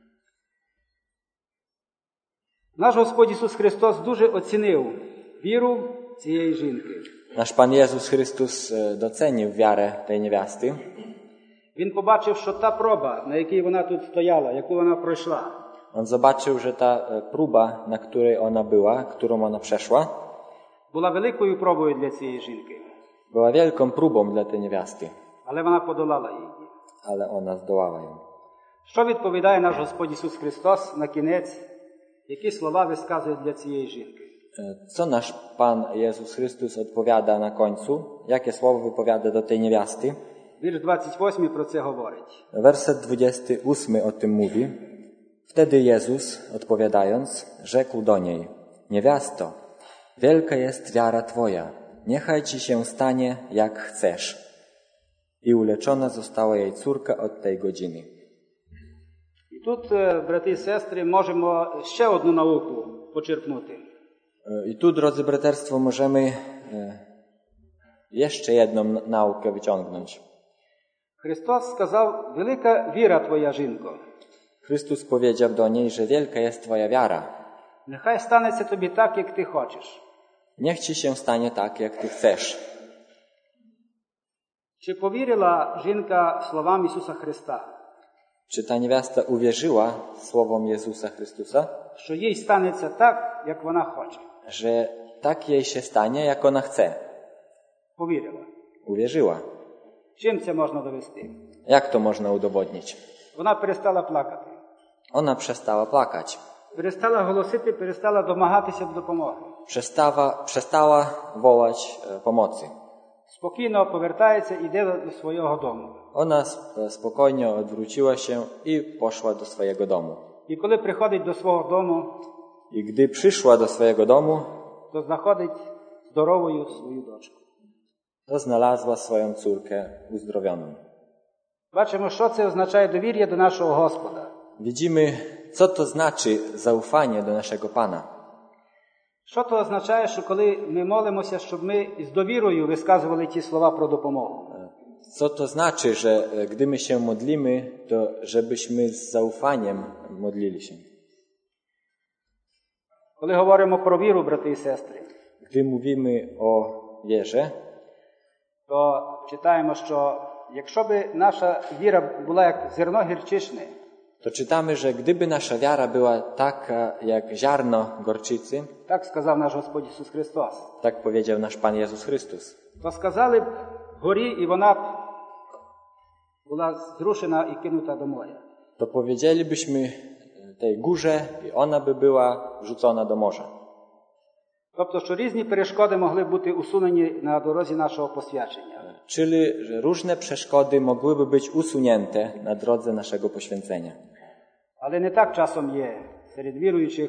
[SPEAKER 1] Наш Господь Ісус Христос дуже оцінив віру цієї жінки.
[SPEAKER 2] Nasz Pan Jezus Chrystus docenił wiarę tej niewiasty.
[SPEAKER 1] Він побачив, що та проба, на якій вона тут стояла, яку вона пройшла,
[SPEAKER 2] On zobaczył, że ta próba, na której ona była, którą ona przeszła,
[SPEAKER 1] була великою пробою для цієї жінки.
[SPEAKER 2] była wielką próbą dla tej niewiasty,
[SPEAKER 1] Але вона подолала її.
[SPEAKER 2] ale ona zdołała ją.
[SPEAKER 1] Що відповідає наш Господь Ісус Христос на кінець, які слова висказує для цієї жінки?
[SPEAKER 2] Co nasz Pan Jezus Chrystus odpowiada na końcu? Jakie słowo wypowiada do tej niewiasty?
[SPEAKER 1] Вірш 28 про це говорить.
[SPEAKER 2] Werset 28 o tym mówi. Wtedy Jezus, odpowiadając, rzekł do niej: niewiasto, wielka jest wiara Twoja, niechaj Ci się stanie, jak chcesz. I uleczona została jej córka od tej godziny.
[SPEAKER 1] І тут, брати і сестри, можемо ще одну науку почерпнути.
[SPEAKER 2] I tu, drodzy braterstwo, możemy jeszcze jedną naukę wyciągnąć.
[SPEAKER 1] Христос сказав: велика віра твоя, жінко.
[SPEAKER 2] Chrystus powiedział do niej, że wielka jest Twoja wiara.
[SPEAKER 1] Нехай станеться тобі так, як ти хочеш.
[SPEAKER 2] Niech Ci się stanie tak, jak Ty chcesz.
[SPEAKER 1] Чи повірила жінка словам Ісуса Христа?
[SPEAKER 2] Czy ta niewiasta uwierzyła słowom Jezusa Chrystusa,
[SPEAKER 1] що їй станеться так, як вона хоче?
[SPEAKER 2] że tak jej się stanie, jak ona chce?
[SPEAKER 1] Повірила.
[SPEAKER 2] Uwierzyła.
[SPEAKER 1] Чим це можна довести?
[SPEAKER 2] Jak to można udowodnić?
[SPEAKER 1] Вона перестала плакати.
[SPEAKER 2] Ona przestała płakać.
[SPEAKER 1] Перестала голосити, перестала домагатися допомоги.
[SPEAKER 2] Przestała wołać pomocy.
[SPEAKER 1] Спокійно повертається і йде до свого дому.
[SPEAKER 2] Ona spokojnie odwróciła się i poszła do swojego domu.
[SPEAKER 1] І коли приходить до свого дому,
[SPEAKER 2] I gdy przyszła do swojego domu,
[SPEAKER 1] то знаходить здоровою свою дочку.
[SPEAKER 2] to znalazła swoją córkę uzdrowioną.
[SPEAKER 1] Бачимо, що це означає довір'я до нашого Господа.
[SPEAKER 2] Widzimy, co to znaczy zaufanie do naszego Pana.
[SPEAKER 1] Що то означає, що коли ми молимося, щоб ми з довірою висказували ті слова про допомогу.
[SPEAKER 2] Co to znaczy, że gdy my się modlimy, to żebyśmy z zaufaniem modlili się.
[SPEAKER 1] Коли говоримо про віру, брати і сестри,
[SPEAKER 2] Gdy mówimy o wierze,
[SPEAKER 1] то читаємо, що якщо би наша віра була як зерно гірчичне,
[SPEAKER 2] to czytamy, że gdyby nasza wiara była taka jak ziarno gorczycy,
[SPEAKER 1] так сказав наш Господь Ісус Христос,
[SPEAKER 2] tak powiedział nasz Pan Jezus Chrystus,
[SPEAKER 1] то сказали б горі, і вона б була зрушена і кинута до моря.
[SPEAKER 2] to powiedzielibyśmy tej górze i ona by była rzucona do morza.
[SPEAKER 1] Тобто, що різні перешкоди могли бути усунені на дорозі нашого посвячення.
[SPEAKER 2] Czyli, że różne przeszkody mogłyby być usunięte na drodze naszego poświęcenia.
[SPEAKER 1] Але не так часом є серед віруючих.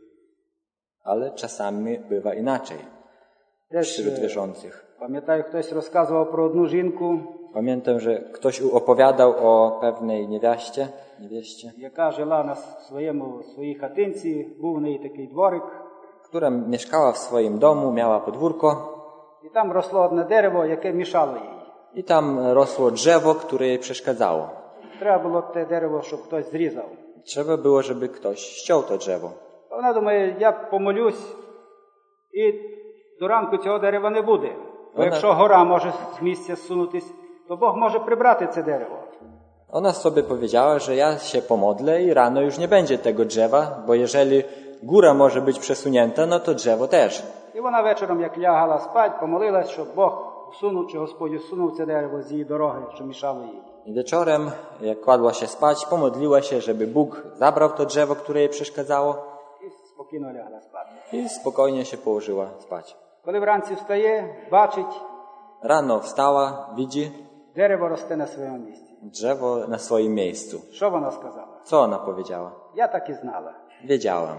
[SPEAKER 2] Ale czasami bywa inaczej wśród wierzących.
[SPEAKER 1] Пам'ятаю, хтось розказував про одну жінку,
[SPEAKER 2] Pamiętam, że ktoś opowiadał o pewnej niewieście,
[SPEAKER 1] яка жила на своїй хатинці, був в неї такий дворик.
[SPEAKER 2] która mieszkała w swoim domu, miała podwórko
[SPEAKER 1] І там росло одне дерево, яке мішало їй.
[SPEAKER 2] i tam rosło drzewo, które jej przeszkadzało.
[SPEAKER 1] Треба було те дерево, щоб хтось зрізав.
[SPEAKER 2] Trzeba było, żeby ktoś ściął to drzewo.
[SPEAKER 1] А вона думає, я помолюсь, і до ранку цього дерева не буде. Бо якщо гора може з місця зсунутись, то Бог може прибрати це дерево.
[SPEAKER 2] Ona sobie powiedziała, że ja się pomodlę i rano już nie będzie tego drzewa, bo jeżeli góra może być przesunięta, no to drzewo też.
[SPEAKER 1] І вона вечором, як лягала спать, помолилась, щоб Бог усунув, чи Господь усунув це дерево з її дороги, що мішало їй.
[SPEAKER 2] I wieczorem, jak kładła się spać, pomodliła się, żeby Bóg zabrał to drzewo, które jej przeszkadzało
[SPEAKER 1] І спокійно лягла спати.
[SPEAKER 2] i spokojnie się położyła spać.
[SPEAKER 1] Коли вранці встає, бачить,
[SPEAKER 2] Rano wstała, widzi
[SPEAKER 1] дерево росте на своєму місці.
[SPEAKER 2] drzewo na swoim miejscu.
[SPEAKER 1] Що вона сказала?
[SPEAKER 2] Co ona powiedziała?
[SPEAKER 1] Я так і знала.
[SPEAKER 2] Wiedziałam.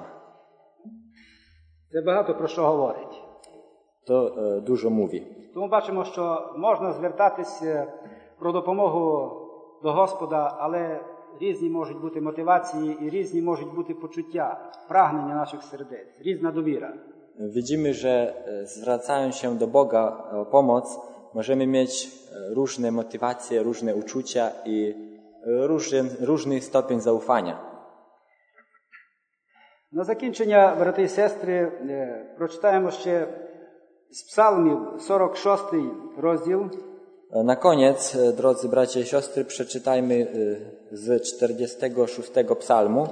[SPEAKER 1] Це багато про що говорить.
[SPEAKER 2] To dużo mówi.
[SPEAKER 1] Тому бачимо, що можна звертатися про допомогу до Господа, але різні можуть бути мотивації і різні можуть бути почуття, прагнення наших сердець, різна довіра.
[SPEAKER 2] Widzimy, że zwracając się do Boga o pomoc, możemy mieć różne motywacje, różne uczucia i różny stopień zaufania.
[SPEAKER 1] На закінчення, брати і сестри, прочитаємо ще з Псалмів 46 розділ.
[SPEAKER 2] Na koniec, drodzy bracia i siostry, przeczytajmy z 46 psalmu.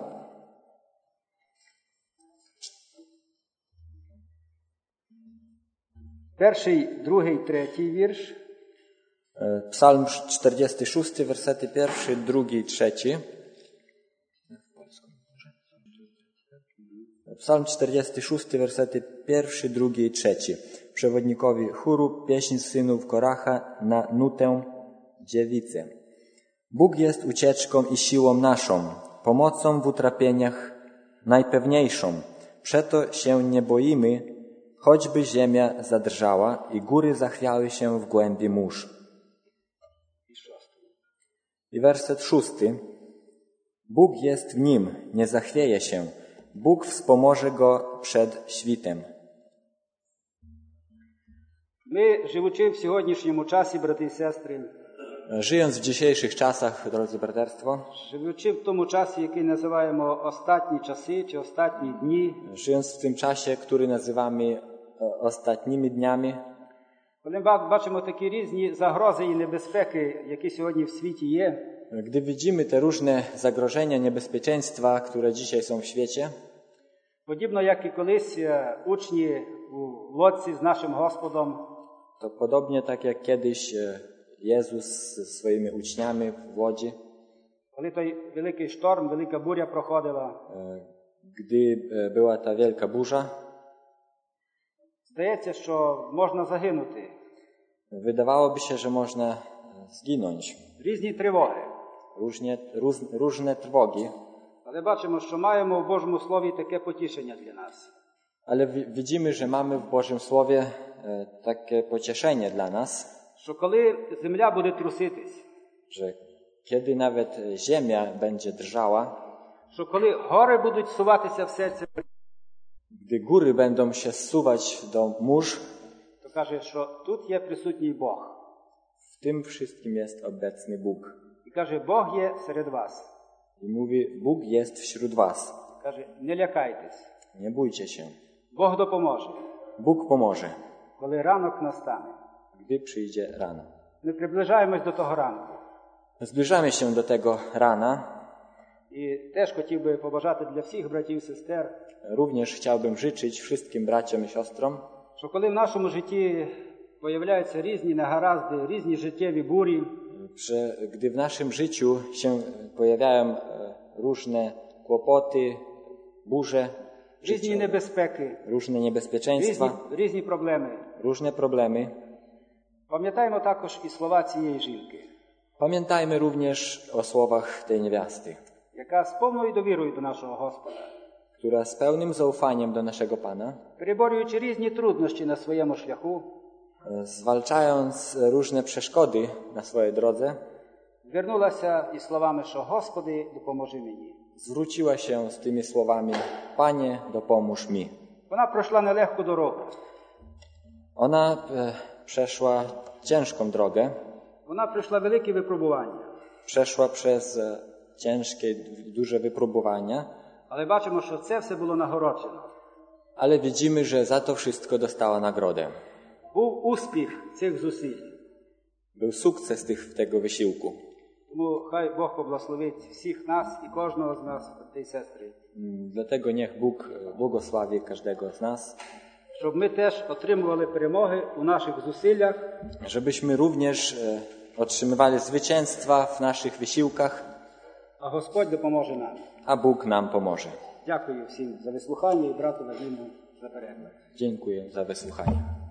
[SPEAKER 1] Перший, другий, третій вірш.
[SPEAKER 2] Psalm 46, wersety 1, 2, 3. Psalm 46, wersety 1, 2 i 3. Przewodnikowi chóru pieśń synów Koracha na nutę dziewicy. Bóg jest ucieczką i siłą naszą, pomocą w utrapieniach najpewniejszą. Przeto się nie boimy, choćby ziemia zadrżała i góry zachwiały się w głębi mórz. I werset 6. Bóg jest w nim, nie zachwieje się. Bóg wspomoże go przed świtem.
[SPEAKER 1] Ми, живучи в сьогоднішньому часі, брати і сестри,
[SPEAKER 2] Żyjąc w dzisiejszych czasach, drodzy braterstwo,
[SPEAKER 1] живучи в тому часі, який називаємо останні часи чи останні дні,
[SPEAKER 2] żyjąc w tym czasie, który nazywamy ostatnimi dniami,
[SPEAKER 1] коли ми бачимо такі різні загрози і небезпеки, які сьогодні в світі є,
[SPEAKER 2] Gdy widzimy te różne zagrożenia, niebezpieczeństwa, które dzisiaj są w świecie,
[SPEAKER 1] подібно як і колись учні у лодці з нашим Господом,
[SPEAKER 2] to podobnie tak jak kiedyś Jezus ze swoimi uczniami w łodzi,
[SPEAKER 1] коли той великий шторм, велика буря проходила,
[SPEAKER 2] gdy była ta wielka burza,
[SPEAKER 1] здається, що можна загинути.
[SPEAKER 2] wydawałoby się, że można zginąć.
[SPEAKER 1] Різні тривоги.
[SPEAKER 2] Różne trwogi,
[SPEAKER 1] Але бачимо, що маємо в Божому Слові таке потішення для нас.
[SPEAKER 2] ale widzimy, że mamy w Bożym Słowie takie pocieszenie dla nas,
[SPEAKER 1] Що коли земля буде труситись,
[SPEAKER 2] że kiedy nawet ziemia będzie drżała,
[SPEAKER 1] що коли гори будуть суватися в серце,
[SPEAKER 2] gdy góry będą się zsuwać do mórz,
[SPEAKER 1] то каже, що тут є присутній Бог.
[SPEAKER 2] w tym wszystkim jest obecny Bóg.
[SPEAKER 1] І каже, Бог є серед вас.
[SPEAKER 2] I mówi, Bóg jest wśród was.
[SPEAKER 1] Каже, не лякайтесь.
[SPEAKER 2] Nie bójcie się.
[SPEAKER 1] Бог допоможе,
[SPEAKER 2] Bóg pomoże,
[SPEAKER 1] коли ранок настане.
[SPEAKER 2] gdy przyjdzie rano.
[SPEAKER 1] Ми приближаємось до того ранку.
[SPEAKER 2] Zbliżamy się do tego rana.
[SPEAKER 1] І теж хотів би побажати для всіх братів і сестер,
[SPEAKER 2] Również chciałbym życzyć wszystkim braciom i siostrom,
[SPEAKER 1] що коли в нашому житті появляються різні негаразди, різні життєві бурі,
[SPEAKER 2] że gdy w naszym życiu się pojawiają różne kłopoty, burze,
[SPEAKER 1] різні небезпеки,
[SPEAKER 2] różne niebezpieczeństwa,
[SPEAKER 1] різні проблеми,
[SPEAKER 2] różne problemy,
[SPEAKER 1] пам'ятаємо також і слова цієї жінки,
[SPEAKER 2] pamiętajmy również o słowach tej niewiasty,
[SPEAKER 1] яка з повною довірою до нашого Господа,
[SPEAKER 2] która z pełnym zaufaniem do naszego Pana,
[SPEAKER 1] переборюючи різні труднощі на своєму шляху,
[SPEAKER 2] zwalczając różne przeszkody na swojej drodze,
[SPEAKER 1] звернулася із словами, що Господи, допоможи мені.
[SPEAKER 2] zwróciła się z tymi słowami: Panie, dopomóż mi.
[SPEAKER 1] Вона пройшла нелегку дорогу.
[SPEAKER 2] Ona przeszła ciężką drogę,
[SPEAKER 1] Вона пройшла великі випробування.
[SPEAKER 2] przeszła przez ciężkie, duże wypróbowania,
[SPEAKER 1] Але бачимо, що це все було нагороджено.
[SPEAKER 2] ale widzimy, że za to wszystko dostała nagrodę.
[SPEAKER 1] Був успіх цих зусиль.
[SPEAKER 2] Był sukces tego wysiłku.
[SPEAKER 1] Тому хай Бог поблагословить всіх нас і кожного з нас, брати і сестри,
[SPEAKER 2] Dlatego niech Bóg błogosławi każdego z nas,
[SPEAKER 1] щоб ми теж отримували перемоги у наших зусиллях,
[SPEAKER 2] żebyśmy również otrzymywali zwycięstwa w naszych wysiłkach,
[SPEAKER 1] а Господь допоможе нам.
[SPEAKER 2] a Bóg nam pomoże.
[SPEAKER 1] Дякую всім за вислухання і брату Вадиму за переклад.
[SPEAKER 2] Dziękuję za wysłuchanie.